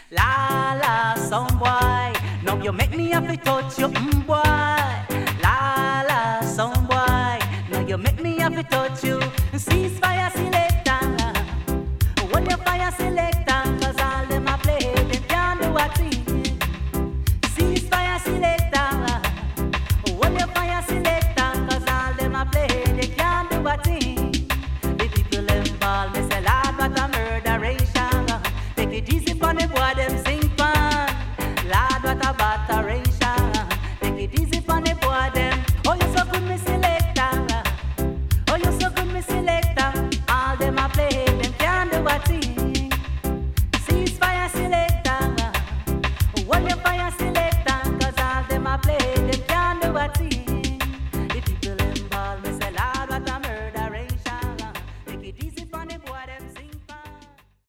La la, some boy. Now you make me have to touch you, boy.